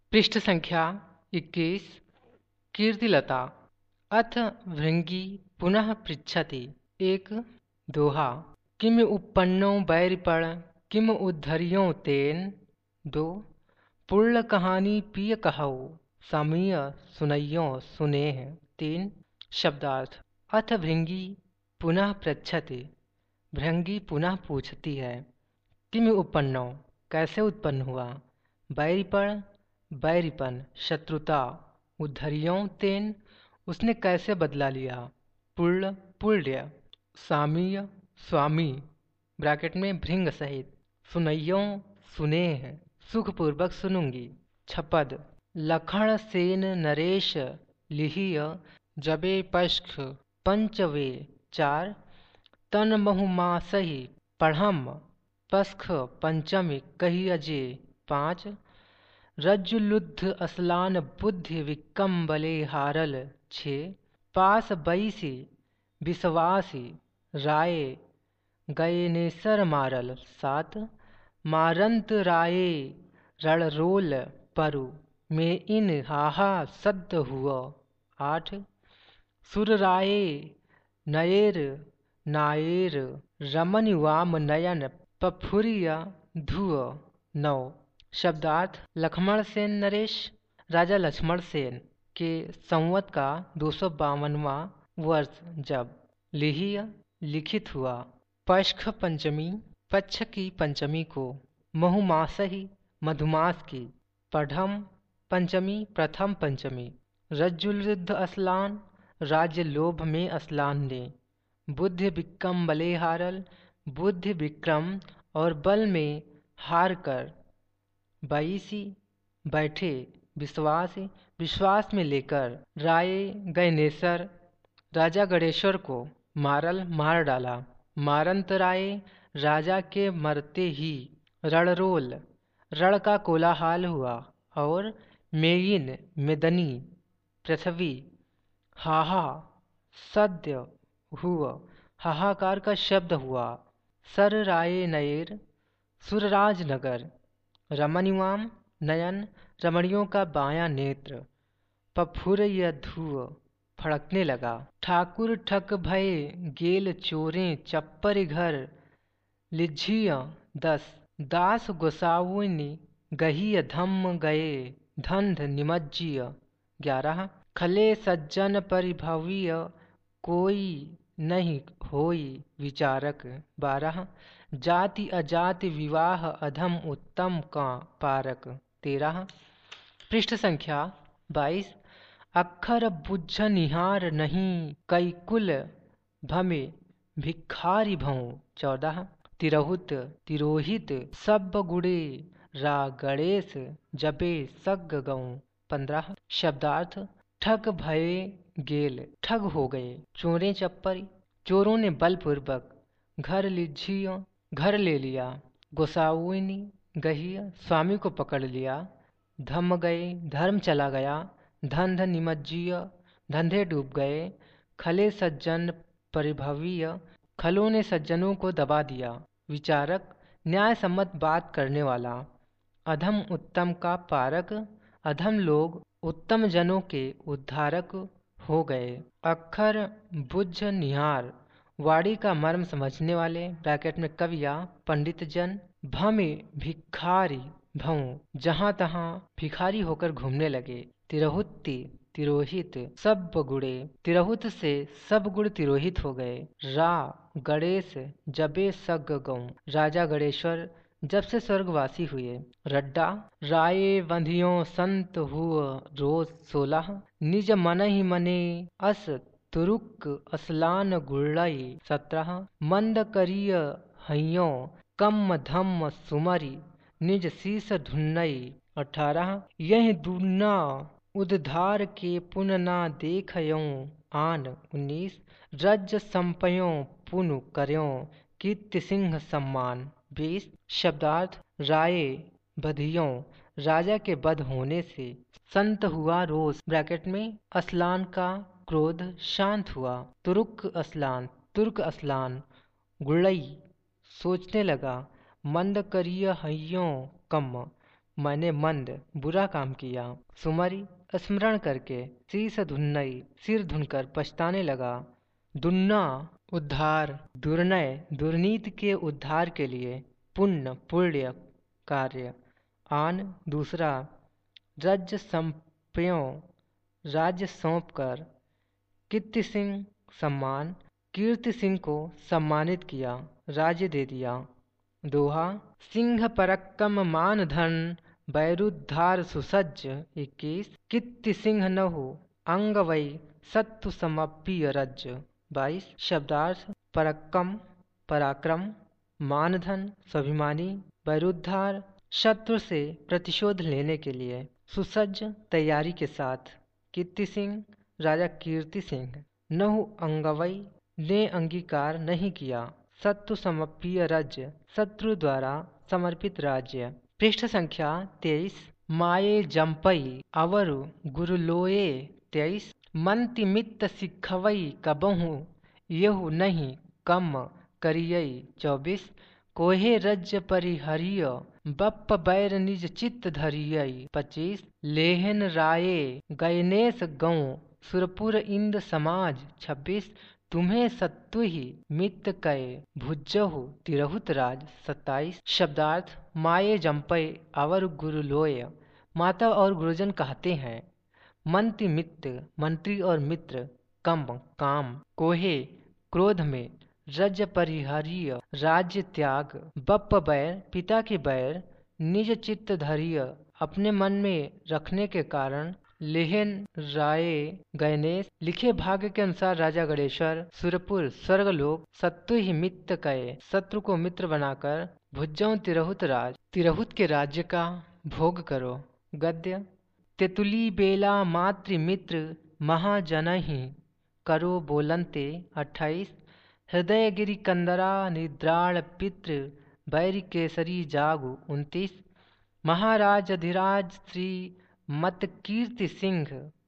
पृष्ठ संख्या 21। कीर्तिलता। अथ भृङ्गी पुनः पृच्छति। एक दोहा। किम उपपन्नो बैरिपण किम उद्धर्यों तेन। दो पूर्ण कहानी पिय कहौ समीय सुनैयो सुनेह। तीन शब्दार्थ। अथ भृङ्गी पुनः पृच्छति। भृङ्गी पुनः पूछती है। किम उपपन्नो कैसे उत्पन्न हुआ। बैरिपण बैरिपन शत्रुता। उद्धर्यों तेन उसने कैसे बदला लिया। पुल्ल पुल्य। सामीय स्वामी ब्रैकेट में भृंग सहित। सुनैयों सुनेह सुखपूर्वक सुनूंगी। छपद। लखण सेन नरेश लिहिय जबे पश्ख पंचवे चार। तन बहुमासहि पढ़म पस्ख पंचमी कही अजे पाँच। रज्जुलुद्ध असलान बुद्धि विकम्बले हारल छे। पास बैसी विश्वासी राय गए नेसर मारल सात। मारंत राये रणरोल परु में इन हाहा सद्द हुआ आठ। सुर राये नयेर नायेर रमन वाम नयन पफुरिया धुअ नौ। शब्दार्थ। लक्ष्मण सेन नरेश राजा लक्ष्मण सेन के संवत का 252वां वर्ष जब लिहिय लिखित हुआ। पश्ख पंचमी पक्ष की पंचमी को। महुमासहि मधुमास की। पढ़म पंचमी प्रथम पंचमी। रज्जुलुद्ध असलान राज्य लोभ में असलान ने। बुद्धि विक्रम बले हारल बुद्धि विक्रम और बल में हार कर। बैसी बैठे विश्वास विश्वास में लेकर। राय गणेशर राजा गणेश्वर को मारल मार डाला। मारंत राय राजा के मरते ही। रणरोल रण का कोलाहल हुआ और मेयिन मेदनी पृथ्वी। हाहा सद्य हुआ हाहाकार का शब्द हुआ। सर राय नयर सुरराज नगर। रमणीवाम नयन रमणियों का बायां नेत्र। पफुरय धुअ फड़कने लगा। ठाकुर ठक भय गेल चोरें चप्पर घर लिझिय 10। दास गोसाउनि गहिय धम्म गए धंध निमज्जिय 11। खले सज्जन परिभवीय कोई नहीं होई विचारक 12। जाति अजाति विवाह अधम उत्तम का पारक 13। पृष्ठ संख्या 22। अक्षर बुझ निहार नहीं कई कुल भमे भिखारी भऊ 14। तिरहुत तिरोहित सब गुड़े रा गणेश जबे सग गऊ 15। शब्दार्थ। ठग भये गेल ठग हो गए। चोरें चप्पर चोरों ने बलपूर्वक। घर लिझियो घर ले लिया। गोसाउनी गहिय स्वामी को पकड़ लिया। धम गए धर्म चला गया। धंध निमज्जिय धंधे डूब गए। खले सज्जन परिभवीय खलों ने सज्जनों को दबा दिया। विचारक न्याय सम्मत बात करने वाला। अधम उत्तम का पारक अधम लोग उत्तम जनों के उद्धारक हो गए। अक्षर बुझ निहार वाणी का मर्म समझने वाले ब्रैकेट में कविया पंडित जन। भमे भिखारी भऊ जहाँ तहाँ भिखारी होकर घूमने लगे। तिरहुत्ति तिरोहित सब गुड़े तिरहुत से सब गुड़ तिरोहित हो गए। रा गणेश जबे सग गऊ राजा गणेश्वर जब से स्वर्गवासी हुए। रड्डा राये बंधियों संत हुआ रोज 16। निज मन ही मने अस तुरुक असलान गुड़ई 17। मंद करिय हइयों कम धम्म सुमरी निज शीस ढुन्नई 18। यह दुन्ना उद्धार के पुन ना देखयों आन 19। रज संपयों पुन कर्यों कीर्ति सिंह सम्मान 20। शब्दार्थ। राय बधियों राजा के बध होने से। संत हुआ रोष ब्रैकेट में असलान का क्रोध शांत हुआ। तुर्क असलान गुड़ई सोचने लगा। मंद करिय हइयों कम मैंने मंद बुरा काम किया। सुमरी स्मरण करके शीस धुन्नई सिर धुनकर पछताने लगा। दुन्ना उद्धार दुर्नय दुर्नीति के उद्धार के लिए पुण्य कार्य। आन दूसरा राज्य संप्यों राज्य सौंप कर कीर्ति सिंह सम्मान कीर्ति सिंह को सम्मानित किया, राज्य दे दिया। दोहा सिंह परक्कम मान धन बैरुद्धार सुसज्ज 21 कीर्ति सिंह नहु अंग वै सत्तु समप्य रज 22 शब्दार्थ परक्कम पराक्रम मानधन स्वाभिमानी बैरुद्धार शत्रु से प्रतिशोध लेने के लिए सुसज्ज तैयारी के साथ कीर्ति सिंह राजा कीर्ति सिंह नहु अंगवई ने अंगीकार नहीं किया सत्तु समप्य राज्य शत्रु द्वारा समर्पित राज्य। पृष्ठ संख्या 23 माये जंपई अवर गुरुलोये 23 मंति मित्त सिखवई कबहु यहु नहीं कम करियई 24 कोहे राज्य परिहरिय बप्प बैर निज चित्त धरियई 25 लेहन राये गयनेश गौ सुरपुर इंद समाज 26 तुम्हें सत्तु ही मित्त कय भुज्जहु तिरहुत राज 27 शब्दार्थ माये जंपय अवर गुरु लोय माता और गुरुजन कहते हैं। मंत्री मित्र मंत्री और मित्र कम काम कोहे क्रोध में रज परिहरीय राज्य त्याग बप्प बैर पिता के बैर निज चित्त धैर्य अपने मन में रखने के कारण लेहन राय गणेश लिखे भाग्य के अनुसार राजा गणेश्वर सुरपुर स्वर्गलोक सत्तु ही मित्र कहे शत्रु को मित्र बनाकर भुज्जों तिरहुत राज तिरहुत के राज्य का भोग करो। गद्य तेतुली बेला मातृ मित्र महाजनहि करो बोलंते 28 हृदय गिरि कंदरा निद्राण पितृ बैरी केसरी जागु 29 महाराज अधिराज श्री मत कीर्ति सिंह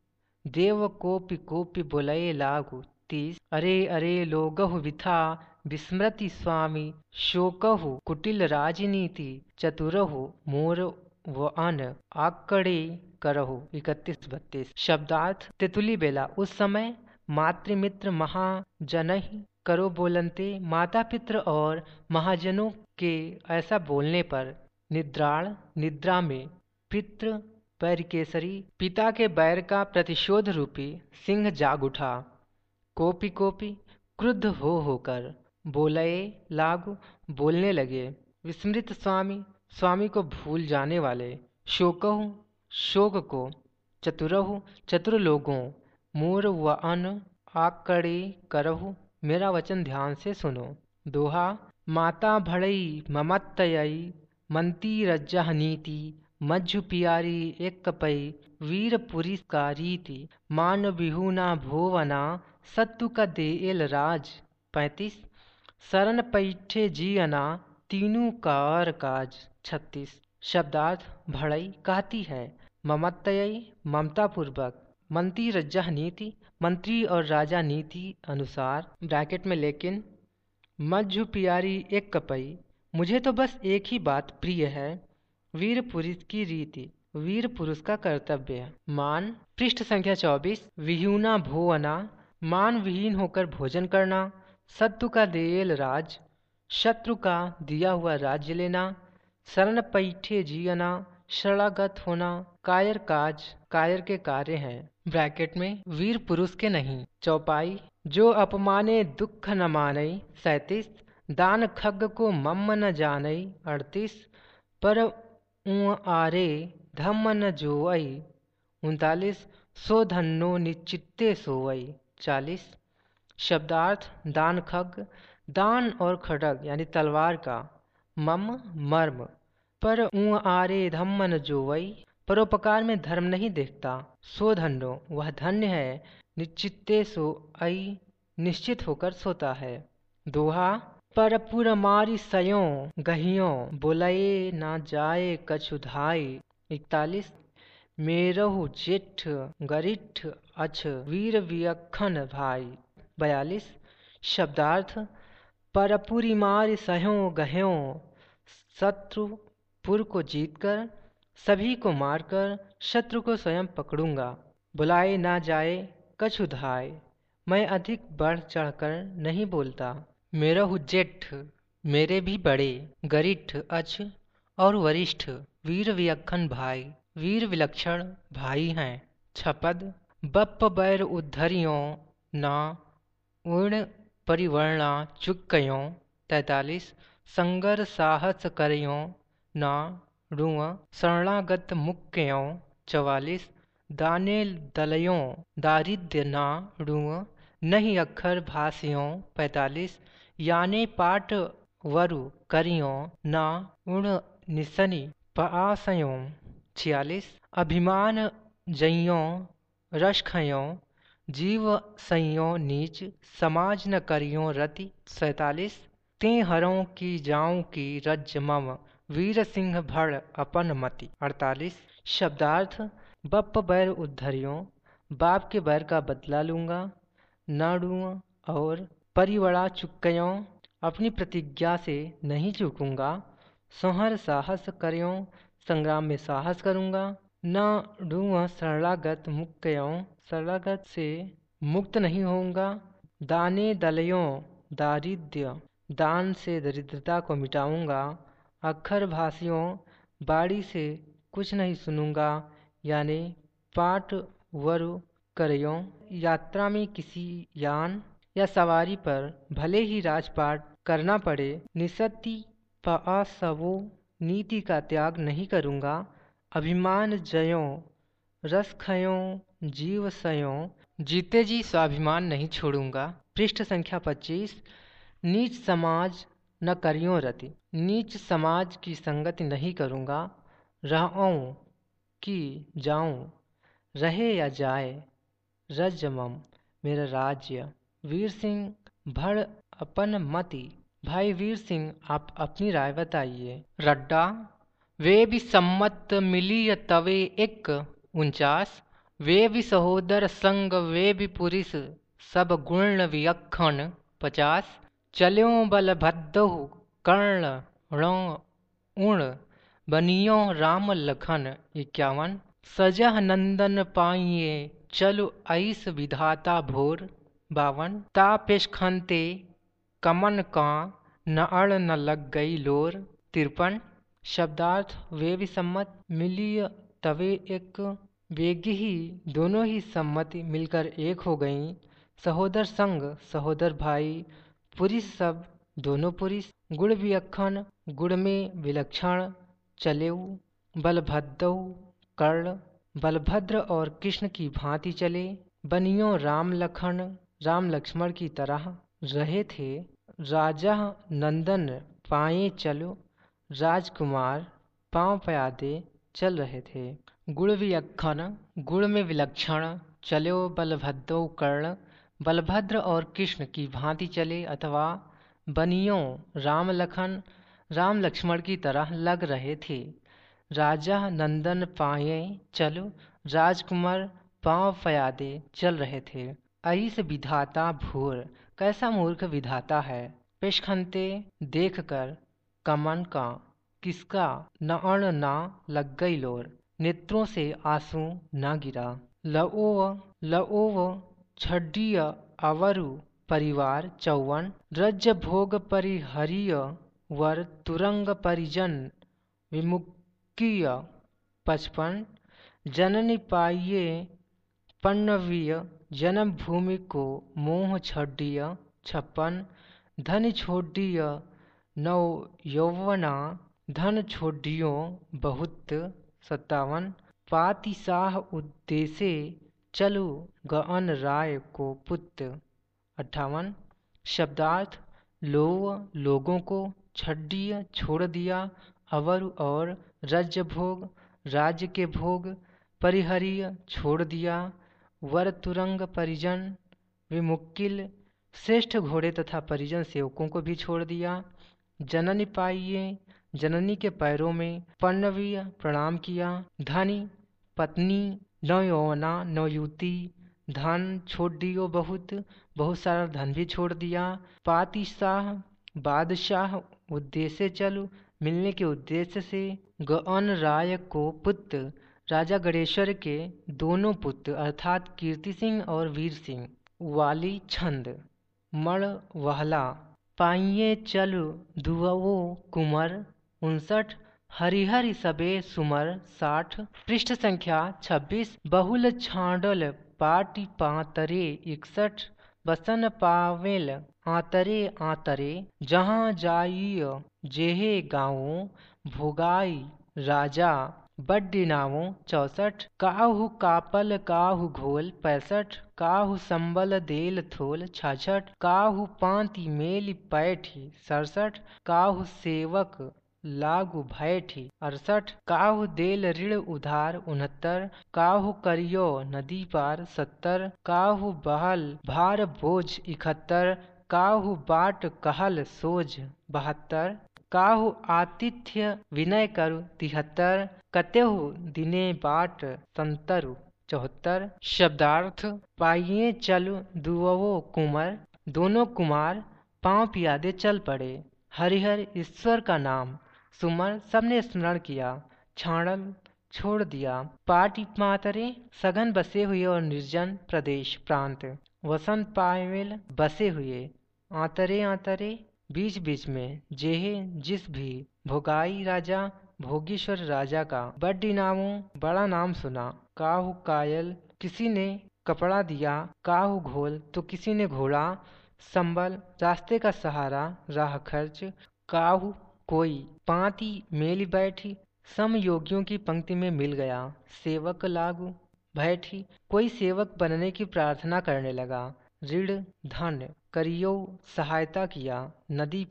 देव कोपि कोपि बोलये लागु 30 अरे अरे लोगहु विथा विस्मृति स्वामी शोकहु कुटिल राजनीति चतुरहु मोर व अन आकड़े करहु 31-32 शब्दार्थ तेतुली बेला उस समय मातृमित्र महाजनहि करो बोलंते माता पित्र और महाजनों के ऐसा बोलने पर निद्राण निद्रा में पितृ बैर केसरी पिता के बैर का प्रतिशोध रूपी सिंह जाग उठा कोपी कोपी क्रुद्ध होकर बोलये लागू बोलने लगे विस्मृत स्वामी स्वामी को भूल जाने वाले शोकहु शोक को चतुरहु चतुर लोगों मोर व अन आकड़े करहु मेरा वचन ध्यान से सुनो। दोहा माता भड़ई ममत्तयई मंती रज्जह नीति मज्जु पियारी एक कपई वीर पुरिस का रीति मान बिहुना भोवना सत्तु का देल राज 35 शरण पैठे जियना तीनों कार काज 36 शब्दार्थ भड़ई कहती है ममत्तयई ममता पूर्वक मंत्री रज्जह नीति मंत्री और राजा नीति अनुसार ब्रैकेट में लेकिन मज्जु पियारी एक कपई मुझे तो बस एक ही बात प्रिय है वीर पुरुष की रीति वीर पुरुष का कर्तव्य मान पृष्ठ संख्या 24 विहुना भोवना मान विहीन होकर भोजन करना सत्तु का देल राज शत्रु का दिया हुआ राज्य लेना शरण पैठे जियना शरणागत होना कायर काज कायर के कार्य हैं ब्रैकेट में वीर पुरुष के नहीं। चौपाई जो अपमाने दुख न माने 37 दान खग को मम्म न जाने 38 पर आरे धम्म न जोई 39 सो धन्नो निश्चित्ते सोई 40 शब्दार्थ दान खग दान और खड़ग यानी तलवार का मम मर्म पर आरे धम्म न जोई परोपकार में धर्म नहीं देखता सो धन्नो वह धन्य है निश्चित्ते सो आई निश्चित होकर सोता है। दोहा पर पुर मारी सयों गहियों बोलये ना जाए कछुधाई 41 मेरहु जेठ गरिठ अछ वीर वियखन भाई 42 शब्दार्थ परपुरी मारी सयों गह्यों शत्रु पुर को जीतकर सभी को मारकर शत्रु को स्वयं पकड़ूंगा। बुलाए ना जाए कछु धाय, मैं अधिक बढ़ चढ़कर नहीं बोलता। मेरा जेठ मेरे भी बड़े गरिष्ठ अच और वरिष्ठ वीर विलक्षण भाई, वीर विलक्षण भाई हैं। छपद बप्प बैर उद्धरियों ना उण परिवर्णा चुक्कयों। 43 संगर साहस करियों ना रुआ शरणागत मुक्यों। 44 दाने दलयों दारिद्र्य ना रुआ नहीं अक्षर भाषियों। 45 याने पाठ वरु करियों ना उण निसनि पासयों। 46 अभिमान जइयों रस खयों जीव सइयों नीच समाज न करियों रति। 47 ते हरों की जाऊं की रज मम वीर सिंह भड़ अपन मति। 48 शब्दार्थ बप्प बैर उद्धरियों बाप के बैर का बदला लूंगा। न डूं और परिवड़ा चुक्कयों अपनी प्रतिज्ञा से नहीं चूकूंगा। सोहर साहस करियों संग्राम में साहस करूंगा। न डूं शरणागत मुक्कयों शरणागत से मुक्त नहीं होऊंगा। दाने दलयों दारिद्र्य दान से दरिद्रता को मिटाऊंगा। अक्षर भाषियों बाड़ी से कुछ नहीं सुनूंगा। यानी पाठ वरु करियों यात्रा में किसी यान या सवारी पर भले ही राजपाट करना पड़े निसत्ति पासवो नीति का त्याग नहीं करूंगा। अभिमान जयों रस खयों जीव सयों जीते जी स्वाभिमान नहीं छोड़ूंगा। पृष्ठ संख्या 25 नीच समाज न करियों रति, नीच समाज की संगति नहीं करूंगा। रहऊं कि जाऊं रहे या जाए रजमम मेरा राज्य। वीर सिंह भड़ अपन मति, भाई वीर सिंह आप अपनी राय बताइए। रड्डा वे भी सम्मत मिली तवे एक 49 वे भी सहोदर संग वे भी पुरुष सब गुण विलक्षण। 50 चल्यों बल भद्दहु कर्ण रण उण बनियों राम लखन। 51 सजह नंदन पाइये चलु ऐस विधाता भोर। 52 तापेश खंते कमन का न अड़ न लग गई लोर। 53 शब्दार्थ वे भी सम्मत मिली तवे एक वेगी ही दोनों ही सम्मति मिलकर एक हो गईं। सहोदर संग सहोदर भाई, पुरुष सब दोनों पुरुष, गुण विलक्षण गुण में विलक्षण, चलेऊ बलभद्रऊ कर्ण बलभद्र और कृष्ण की भांति चले, बनियों राम लक्ष्मण की तरह रहे थे। राजा नंदन पाए चलो राजकुमार पांव प्यादे चल रहे थे। गुण विलक्षण गुण में विलक्षण, चलो बलभद्रो कर्ण बलभद्र और कृष्ण की भांति चले, अथवा बनियों राम लक्ष्मण की तरह लग रहे थे। राजा नंदन पाए चलो राजकुमार पांव प्यादे चल रहे थे। ऐस विधाता भोर कैसा मूर्ख विधाता है। पेशखंते देखकर कमन का किसका न अण ना लग गई लोर, नेत्रों से आंसू न गिरा। लओव छड्डीय अवरु परिवार 54 रज्य भोग परिहरिय वर तुरंग परिजन विमुक्तिय। 55 जननी पाइये पन्नवीय जन्म भूमि को मोह छड्डीय। 56 धन छोड़िय नव यौवना धन छोड़ियो बहुत। 57 पाति साह उद्देश्य चलु गअन राय को पुत्र। 58 शब्दार्थ लोगों को, छड्डीय छोड़ दिया, अवर और राज्य भोग राज्य के भोग, परिहरीय छोड़ दिया, वर तुरंग परिजन विमुक्किल श्रेष्ठ घोड़े तथा परिजन सेवकों को भी छोड़ दिया। जननी पाइये जननी के पैरों में पन्नवीय प्रणाम किया। धनी पत्नी नवयौवना नवयुवती धन छोड़ दियो बहुत सारा धन भी छोड़ दिया। पातिशाह बादशाह उद्देश्य चलो मिलने के उद्देश्य से, गौन राय को पुत्र राजा गणेश्वर के दोनों पुत्र अर्थात कीर्ति सिंह और वीर सिंह। वाली छंद मण वहला पाइये चल दुअवो कुमर 59 हरिहरि सबे सुमर 60। पृष्ठ संख्या 26। बहुल छांडल पाटी पातरे 61। बसन पावेल आतरे आतरे जहाँ जाइय जेहे गाँवो भोगाई राजा बड्डी नावो 64। काहू कापल काहू घोल 65। काहू संबल देल थोल 66। काहू पांति मेली पैठी 67। काहू सेवक लागू भैठी 68। काहू देल ऋण उधार 69। काहू करियो नदी पार 70। काहू बहल भार बोझ 71। काहू बाट कहल सोझ 72। काहू आतिथ्य विनय करु 73। कतेहु दिने बाट संतरु 74। शब्दार्थ पाइये चलु दुअवो कुमर दोनों कुमार पांव पियादे चल पड़े। हरिहर ईश्वर का नाम। सुमर सबने स्मरण किया। छाणल छोड़ दिया। पाटी मातरे सघन बसे हुए और निर्जन प्रदेश प्रांत। वसन पावेल बसे हुए। आतरे आतरे बीच बीच में। जेहे जिस भी। भोगाई राजा भोगेश्वर राजा का। बड्डी नामों बड़ा नाम सुना। काहू कायल किसी ने कपड़ा दिया। काहू घोल तो किसी ने घोड़ा। संबल रास्ते का सहारा राह खर्च। काहू कोई पांति मेली बैठी समयोगियों की पंक्ति में मिल गया। सेवक लागू बैठी कोई सेवक बनने की प्रार्थना करने लगा। ऋण धन करियो सहायता किया। नदी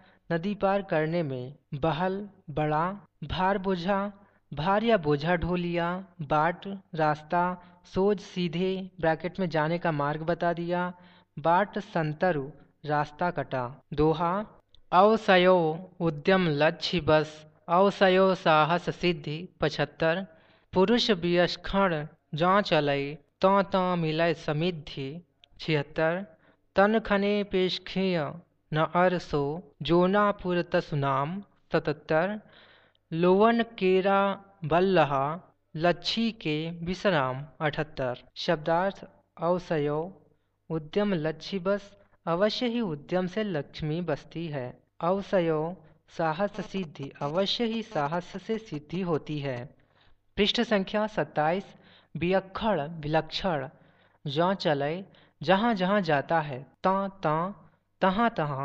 पार करने में। बहल बड़ा भार बोझा भार या बोझा ढो लिया। बाट रास्ता सोझ सीधे ब्रैकेट में जाने का मार्ग बता दिया। बाट संतरु रास्ता कटा। दोहा अवसयो उद्यम लक्ष्य बस अवसयो साहस सिद्धि 75। पुरुष वियस्खण जहाँ चलई तौ मिलय समिद्धि 76। तन खने पेशखिय न अरसो जोनापुर तसुनाम 77। लोवन केरा बल्लहा लच्छी के विश्राम 78। शब्दार्थ अवसयो उद्यम लक्ष्य बस अवश्य ही उद्यम से लक्ष्मी बसती है। अवसयो साहस सिद्धि अवश्य ही साहस से सिद्धि होती है। पृष्ठ संख्या 27। वियक्खण विलक्षण जौ चले जहाँ जहाँ जाता है। तहाँ तहाँ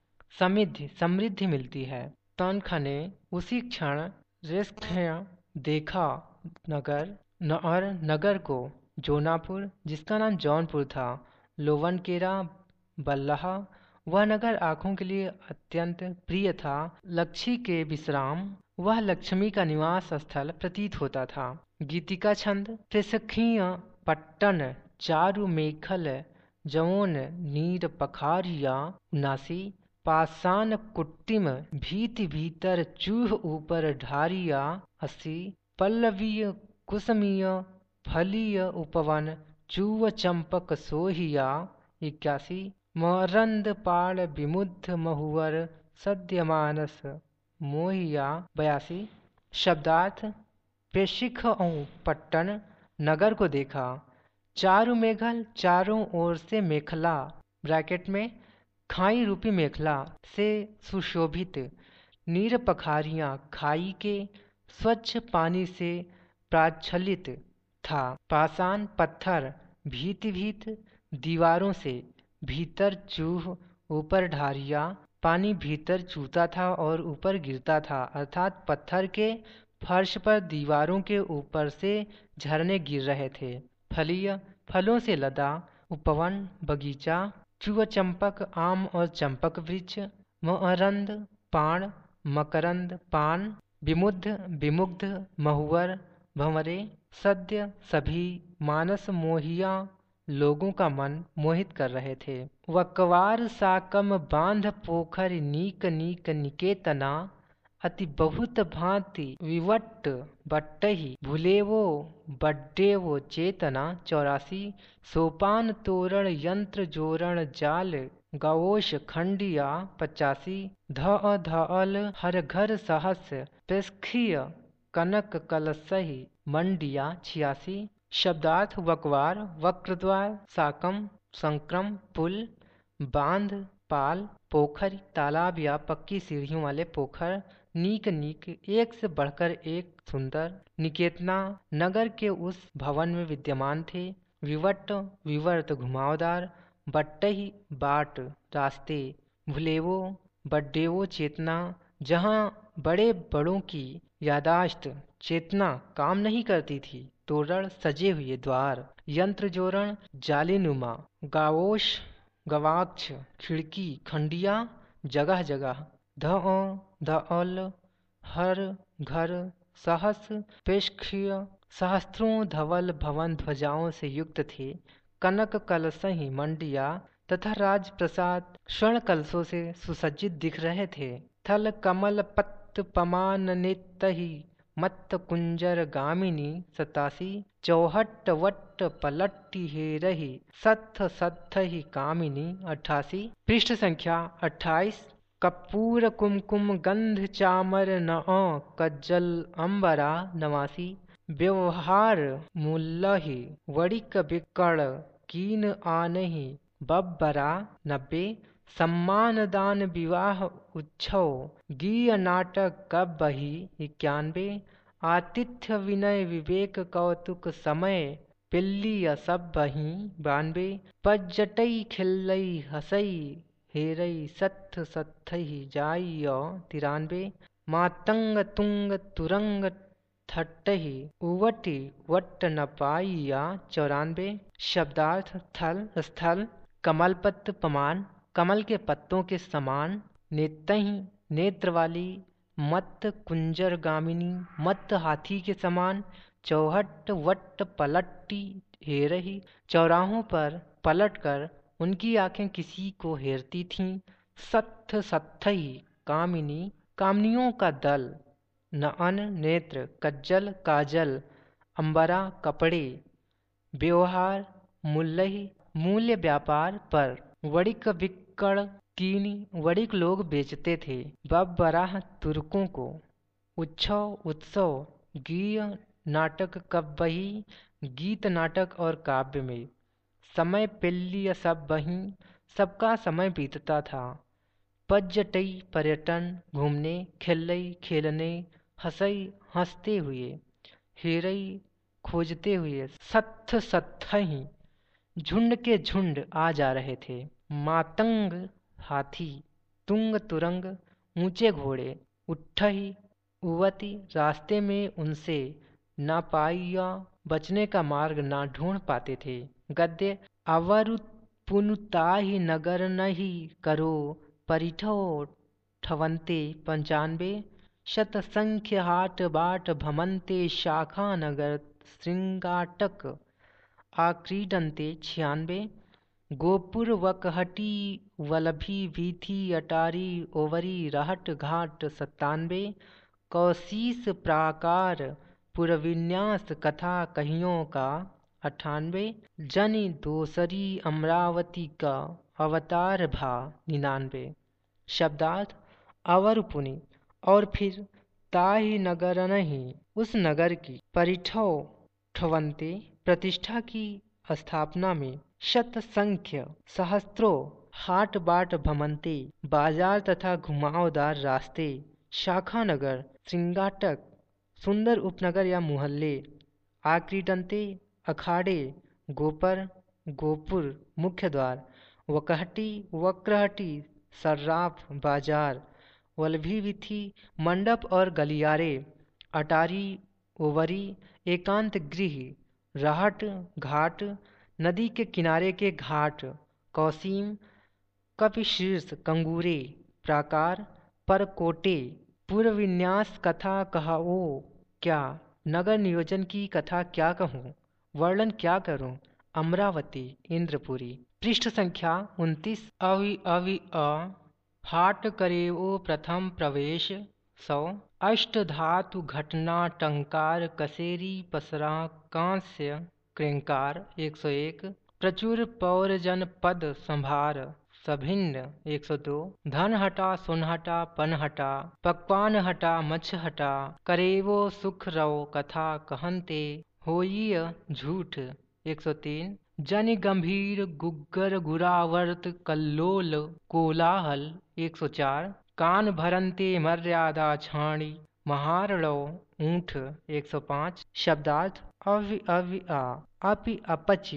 समृद्धि मिलती है। तन खने उसी क्षण। रेस्ख्य देखा नगर और नगर को। जोनापुर जिसका नाम जौनपुर था। लोवन केरा बल्लहा वह नगर आँखों के लिए अत्यंत प्रिय था। लक्ष्मी के विश्राम वह लक्ष्मी का निवास स्थल प्रतीत होता था। गीतिका छंद त्रिसखीय पट्टन चारु मेखल जौन नीर पखारिया 79। पाषाण कुट्टिम भीति भीतर चूह ऊपर ढारिया 80। पल्लवीय कुसमीय फलीय उपवन चूव चंपक सोहिया 81। मरंद पाड़ विमुद्ध महुवर सद्य मानस मोहिया 82। शब्दार्थ पेशिख और पट्टन नगर को देखा। चारु मेघल चारों ओर से मेखला ब्रैकेट में खाई रूपी मेखला से सुशोभित। नीर पखारियाँ खाई के स्वच्छ पानी से प्राच्छलित था। पाषाण पत्थर भीत दीवारों से। भीतर चूह ऊपर ढारिया पानी भीतर चूता था और ऊपर गिरता था अर्थात पत्थर के फर्श पर दीवारों के ऊपर से झरने गिर रहे थे। फलीय फलों से लदा। उपवन बगीचा। चूह चंपक आम और चंपक वृक्ष। मरंद पान मकरंद पान। विमुग्ध महुवर भंवरे। सद्य सभी। मानस मोहिया लोगों का मन मोहित कर रहे थे। वकवार साकम बांध पोखर नीक निकेतना अति बहुत भांति विवट बट्टही भूलेवो चेतना 84। सोपान तोरण यंत्र जोरण जाल गवोश खंडिया 85, धअल हर घर सहस्य पेस्खिय कनक कलसही मंडिया 86। शब्दार्थ वक्वार वक्रद्वार साकम संक्रम पुल बांध पाल पोखर तालाब या पक्की सीढ़ियों वाले पोखर नीक नीक एक से बढ़कर एक सुंदर निकेतना नगर के उस भवन में विद्यमान थे। विवट विवर्त घुमावदार बट्टही बाट रास्ते भुलेवो बड्डेवो चेतना जहाँ बड़े बड़ों की यादाश्त चेतना काम नहीं करती थी। तोरण सजे हुए द्वार यंत्र जोरण जालीनुमा गावोश गवाक्ष खिड़की खंडिया जगह जगह धअल हर घर सहस पेशखिय सहस्त्रों धवल भवन ध्वजाओं से युक्त थे। कनक कलशही मंडिया तथा राजप्रसाद स्वर्ण कलशों से सुसज्जित दिख रहे थे। थल कमल पत्त पमान नेतहि मत्त कुंजर गामिनी 87, चौहट्ट वट्ट पलट्टी हेरही सत्थ सत्थहि कामिनी 88। पृष्ठ संख्या 28। कपूर कुमकुम गंध चामर नअ कज्जल अंबरा 89। व्यवहार मुल्लहि वड़िक बिक्कड़ कीन आनहि बब्बरा 90। सम्मान दान विवाह उत्सव गीय नाटक कब्बही 91। आतिथ्य विनय विवेक कौतुक समय पिल्लिय सब्बही 92। पज्जटई खिल्लई हसई हेरई सत्थ सत्थहि जाइय 93। मातंग तुंग तुरंग थट्टहि उवटि वट्ट न पाइया 94। शब्दार्थ थल स्थल कमलपत्र पमान कमल के पत्तों के समान नेतहि नेत्र वाली मत्त कुंजर गामिनी मत्त हाथी के समान चौहट्ट वट्ट पलट्टी हेरही चौराहों पर पलटकर उनकी आंखें किसी को हेरती थीं। सत्थ सत्थही कामिनी कामनियों का दल नअन नेत्र कज्जल काजल अंबरा कपड़े व्यवहार मूल्य मूल्य व्यापार पर वड़िक बिक्कड़ कीनी वड़िक लोग बेचते थे। बब्बराह तुर्कों को उत्सव उत्सव गीय नाटक कब्बही गीत नाटक और काव्य में समय पिल्लिय सब्बही सबका समय बीतता था। पज्जटई पर्यटन घूमने खिल्लई खेलने हंसई हंसते हुए हेरई खोजते हुए सत्थ सत्थही झुंड के झुंड आ जा रहे थे। मातंग हाथी तुंग तुरंग ऊंचे घोड़े उट्ठही उवती रास्ते में उनसे ना पाइया बचने का मार्ग ना ढूंढ पाते थे। गद्य अवरु पुनुताहि नगर नहीं करो परिठो ठवंते 95। शतसंख्य हाट बाट भमंते शाखा नगर श्रृंगाटक आक्रीडन्ते 96। गोपुर वकहटी वलभी वीथी अटारी ओवरी रहट घाट 97। कौशीस प्राकार पुरविन्यास कथा कहियों का 98। जनि दोसरी अमरावती का अवतार भा 99। शब्दार्थ अवर पुनि और फिर ताहि नगर नहीं उस नगर की परिठौ ठवंते प्रतिष्ठा की स्थापना में शत संख्य सहस्त्रों हाट बाट भमंते बाजार तथा घुमावदार रास्ते शाखा नगर श्रृंगाटक सुंदर उपनगर या मुहल्ले आक्रीडन्ते अखाड़े गोपर गोपुर मुख्य द्वार वकहटी वक्रहटी सर्राफ बाजार वल्लभीविथी मंडप और गलियारे अटारी ओवरी एकांत गृह राहट घाट नदी के किनारे के घाट कौसीम कपिशीर्ष कंगूरे प्राकार परकोटे पूर्व विन्यास कथा कहाओ क्या नगर नियोजन की कथा क्या कहूँ वर्णन क्या करूँ अमरावती इंद्रपुरी। पृष्ठ संख्या 29। अवि हाट करेओ प्रथम प्रवेश 100। अष्टधातु घटना टंकार कसेरी पसरा कांस्य क्रेंकार 101। प्रचुर पौर जनपद संभार सभिन्न 102। धन हटा सुन हटा पन हटा पकवान हटा मछ हटा करेवो सुख रव कथा कहन्ते होइय झूठ 103। जनि गंभीर गुग्गर गुरावर्त कल्लोल कोलाहल 104। कान भरन्ते मर्यादा छाणी महारड़ो ऊंठ 105। शब्दार्थ अव्य अव्य आ अपि अपचि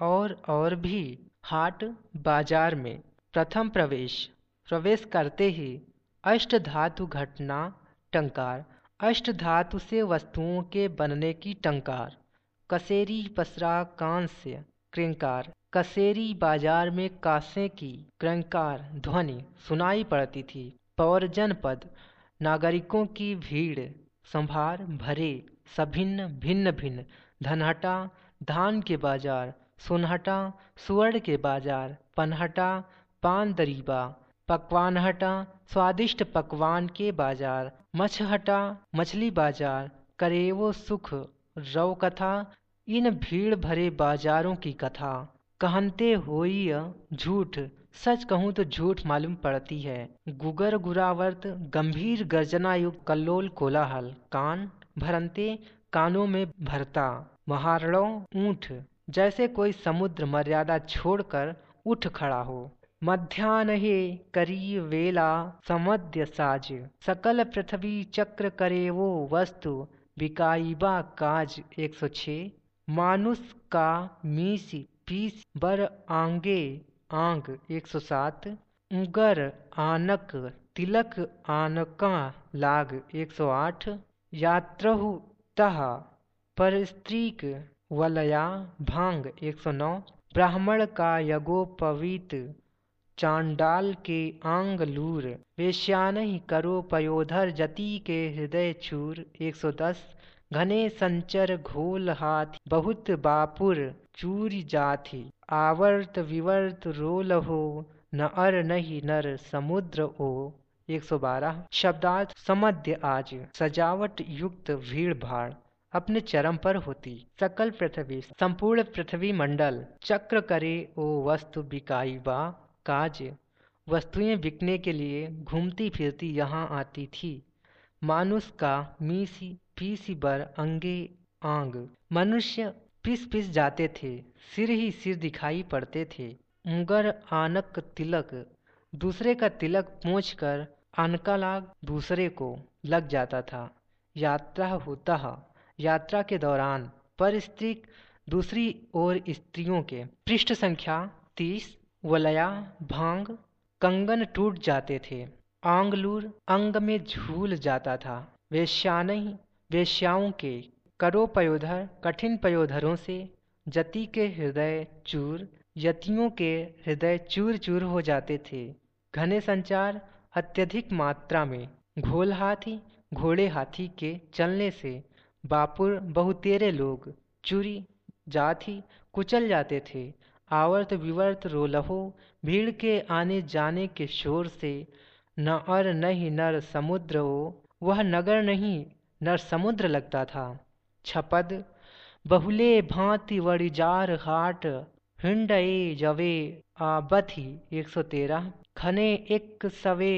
और भी। हाट बाजार में। प्रथम प्रवेश प्रवेश करते ही अष्ट धातु घटना टंकार अष्ट धातु से वस्तुओं के बनने की टंकार। कसेरी पसरा कांस्य क्रिंकार कसेरी बाजार में कांसे की क्रंकार ध्वनि सुनाई पड़ती थी। पौर जनपद नागरिकों की भीड़ संभार भरे सभिन्न भिन्न भिन्न। धनहटा धान के बाजार सुनहटा सुवर्ण के बाजार पनहटा पान दरीबा पकवानहटा स्वादिष्ट पकवान के बाजार मछहटा मछली बाजार करेवो सुख रव कथा इन भीड़ भरे बाजारों की कथा। कहन्ते होई झूठ सच कहूँ तो झूठ मालूम पड़ती है। गुगर गुरावर्त गंभीर गर्जना युक्त कल्लोल कोलाहल कान भरन्ते कानों में भरता। महारणों ऊंट जैसे कोई समुद्र मर्यादा छोड़कर उठ खड़ा हो। मध्यान्हे करी वेला समध्य साज सकल पृथ्वी चक्र करे वो वस्तु बिकाईबा काज 106। मानुष का मीसी पीस बर आंगे आंग 107। उगर आनक तिलक आनका लाग 108। यात्रहु तह पर स्त्रीक वलया भांग 109। ब्राह्मण का यज्ञोपवीत चांडाल के आंगलूर वेश्यानहि करो पयोधर जति के हृदय चूर 110। घने संचर घोल हाथ बहुत बापुर चूरी जाथी आवर्त विवर्त रोल हो न अर नहीं नर समुद्र ओ 112। शब्दार्थ समध्य आज सजावट युक्त भीड़ भाड़ अपने चरम पर होती। सकल पृथ्वी संपूर्ण पृथ्वी मंडल चक्र करे ओ वस्तु बिकाई बा काज वस्तुएं बिकने के लिए घूमती फिरती यहाँ आती थी। मानुष का मीसी पीसी बर अंगे आंग मनुष्य पिस पिस जाते थे सिर ही सिर दिखाई पड़ते थे। उंगर आनक तिलक दूसरे का तिलक पोंछकर आनका लाग दूसरे को लग जाता था। यात्रा होता यात्रा के दौरान पर स्त्री दूसरी ओर स्त्रियों के। पृष्ठ संख्या 30। वलया भांग कंगन टूट जाते थे। आंगलूर अंग में झूल जाता था। वेश्यानहि वेश्याओं के। करो पयोधर कठिन पयोधरों से। जति के हृदय चूर यतियों के हृदय चूर चूर हो जाते थे। घने संचार अत्यधिक मात्रा में। घोल हाथी घोड़े हाथी के चलने से। बापुर बहुतेरे लोग चूरी जाथी कुचल जाते थे। आवर्त विवर्त रोलहो भीड़ के आने जाने के शोर से। न अर नहीं नर समुद्र हो वह नगर नहीं नर समुद्र लगता था। छपद बहुले भांति वड़िजार हाट हिंडए जवे आबथी 113। खने एक सवे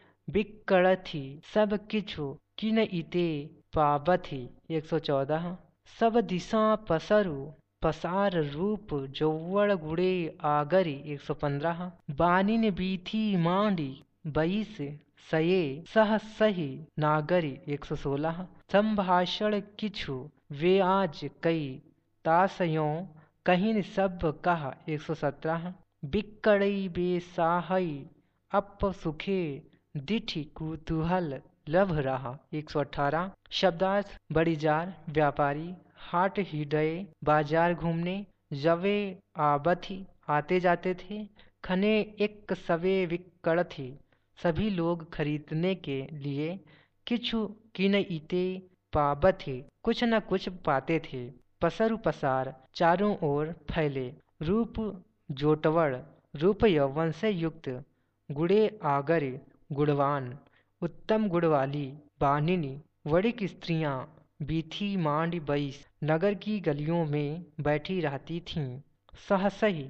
बिक्कड़थी सब किछु किन इते पाबथी 114। सब दिशा पसरु पसार रूप जौवड़ गुड़े आगरी 115। बानिन बीथी मांडी 22 सये सह सही नागरी 116। संभाषण किछु वे आज कई तासयों कहिन सब कहा 117। बिक्कड़ई बेसाहई अप सुखे दिठि कुतूहल लभ रहा 118। शब्दार्थ बड़ीजार व्यापारी हाट हिडये बाजार घूमने। जवे आबथी आते जाते थे। खने एक सवे विक्कड़थी सभी लोग खरीदने के लिए। किछु किन इते पाबथी कुछ न कुछ पाते थे। पसरु पसार चारों ओर फैले। रूप जोटवड़ रूप यौवन से युक्त। गुड़े आगर गुणवान उत्तम गुण वाली। बानिनी वड़िक स्त्रियां बीथी मांड 22 नगर की गलियों में बैठी रहती थीं। सहसही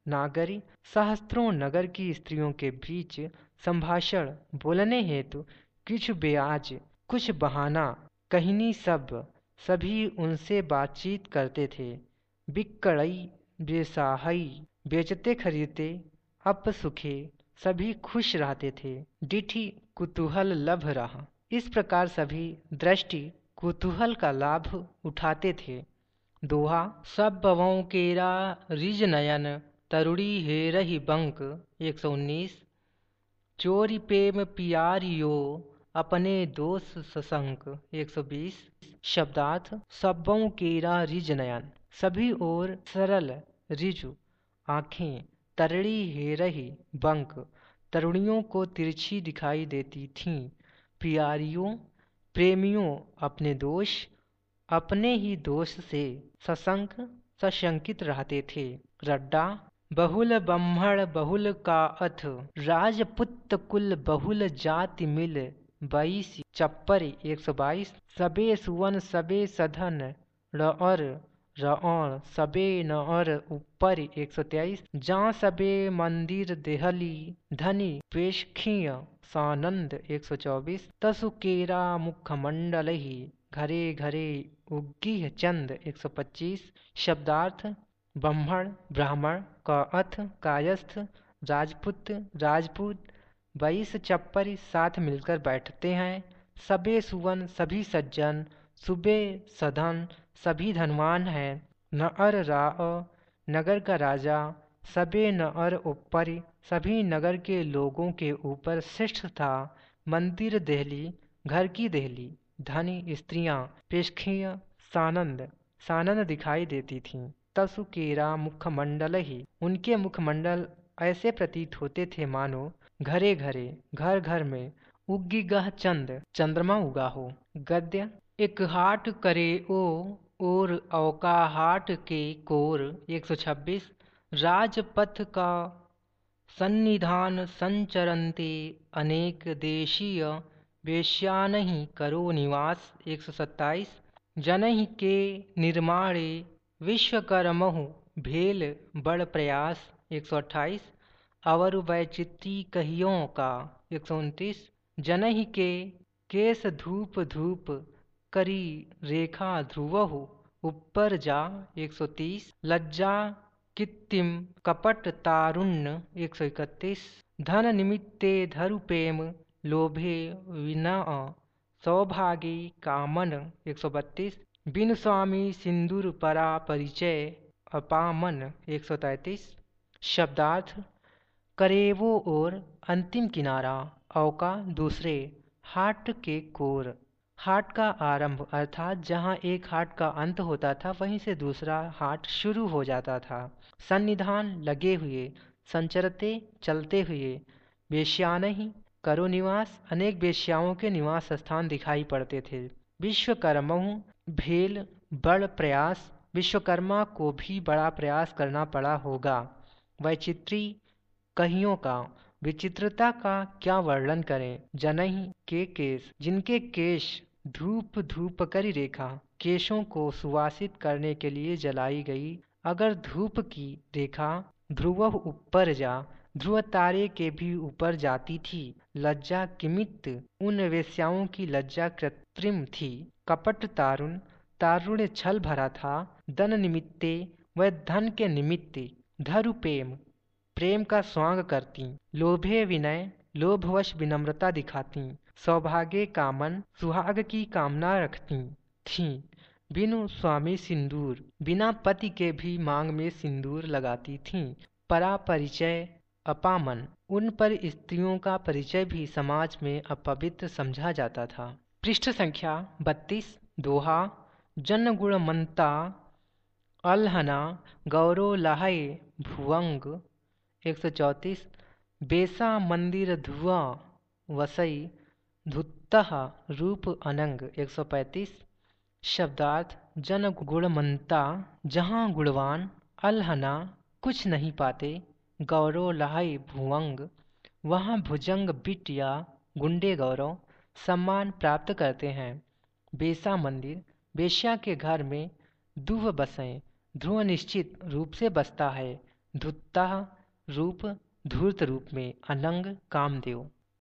नागरी सहस्त्रों नगर की स्त्रियों के बीच संभाषण बोलने हेतु कुछ ब्याज कुछ बहाना कहनी सभी उनसे बातचीत करते थे। बिक्कड़ई बेसाहई बेचते खरीदते अप सुखे सभी खुश रहते थे। डिठी कुतूहल लभ रहा। इस प्रकार सभी दृष्टि कुतूहल का लाभ उठाते थे। दोहा सब बवों केरा रिज नयन तरुड़ी हेरहि बंक 119। चोरी प्रेम पियारियो अपने दोष सशंक 120। शब्दार्थ सब्बों केरा रिज नयन सभी और सरल रिजु आँखें तरड़ी हेरहि बंक तरुणियों को तिरछी दिखाई देती थीं। पियारियों प्रेमियों अपने ही दोष से सशंकित रहते थे। रड्डा बहुल ब्रह्मण बहुल का अथ राजपुत कुल बहुल जाति मिल 22 चप्पर 122। सबे सुवन सबे सधन रऔर सबे नअर ऊपर 123। जहाँ सबे मंदिर देहली धनी पेशखिय सानंद 124। तसुकेरा मुखमंडलहि घरे घरे उग्गी चंद 125। शब्दार्थ ब्राह्मण का अर्थ कायस्थ राजपूत 22 चप्पर साथ मिलकर बैठते हैं। सबे सुवन सभी सज्जन सुबे सधन सभी धनवान हैं। नअर राअ नगर का राजा सबे नअर ऊपर सभी नगर के लोगों के ऊपर श्रेष्ठ था। मंदिर देहली घर की देहली धनी स्त्रियां पेशखिय सानंद दिखाई देती थीं। तसुकेरा मुखमंडल ही उनके मुखमंडल ऐसे प्रतीत होते थे मानो घरे घरे घर घर में उग्गी गह चंद्रमा उगा हो। गद्य एक हाट करे ओ और औका हाट के कोर 126। राजपथ का सन्निधान संचरन्ते अनेक देशीय वेश्यानहि करो निवास 127। जनहि के निर्माणे विश्वकर्महु भेल बड़ प्रयास 128। अवर वैचित्री कहियों का 129। जनहि के केस धूप धूप करी रेखा ध्रुवहु ऊपर जा 130। लज्जा कृत्रिम कपट तारुण्य 131। धन निमित्ते धरु प्रेम लोभे विनय सौभागी कामन 132। बिन स्वामी सिंदूर परा परिचय अपामन 133। शब्दार्थ करेवो और अंतिम किनारा औका दूसरे हाट के कोर हाट का आरंभ अर्थात जहाँ एक हाट का अंत होता था वहीं से दूसरा हाट शुरू हो जाता था। सन्निधान लगे हुए संचरते चलते हुए। वेश्यानहि करो निवास अनेक वेश्याओं के निवास स्थान दिखाई पड़ते थे। विश्वकर्महु भेल बड़ प्रयास विश्वकर्मा को भी बड़ा प्रयास करना पड़ा होगा। वैचित्री कहियों का विचित्रता का क्या वर्णन करें। जनहि के केश जिनके केश धूप धूप करी रेखा केशों को सुवासित करने के लिए जलाई गई। अगर धूप की रेखा ध्रुव ऊपर जा ध्रुव तारे के भी ऊपर जाती थी। लज्जा किमित उन वेश्याओं की लज्जा कृत्रिम थी। कपट तारुण्य छल भरा था। धन निमित्ते वह धन के निमित्ते। धरु प्रेम का स्वांग करती। लोभे विनय लोभवश विनम्रता दिखाती। सौभाग्य कामन सुहाग की कामना रखती थीं। बिनु स्वामी सिंदूर बिना पति के भी मांग में सिंदूर लगाती थीं। परा परिचय अपामन उन पर स्त्रियों का परिचय भी समाज में अपवित्र समझा जाता था। पृष्ठ संख्या 32। दोहा जन गुणमंता अलहना गौरव लहाय भुवंग 134। बेसा मंदिर धुआ वसई धुत्तः रूप अनंग 135। शब्दार्थ जन गुणमंता जहाँ गुणवान अलहना कुछ नहीं पाते। गौरव लहाय भुवंग वहाँ भुजंग बिट या गुंडे गौरव सम्मान प्राप्त करते हैं। बेसा मंदिर वेश्या के घर में दुह बसें ध्रुव निश्चित रूप से बसता है। धुत्ता रूप धूर्त रूप में अनंग कामदेव।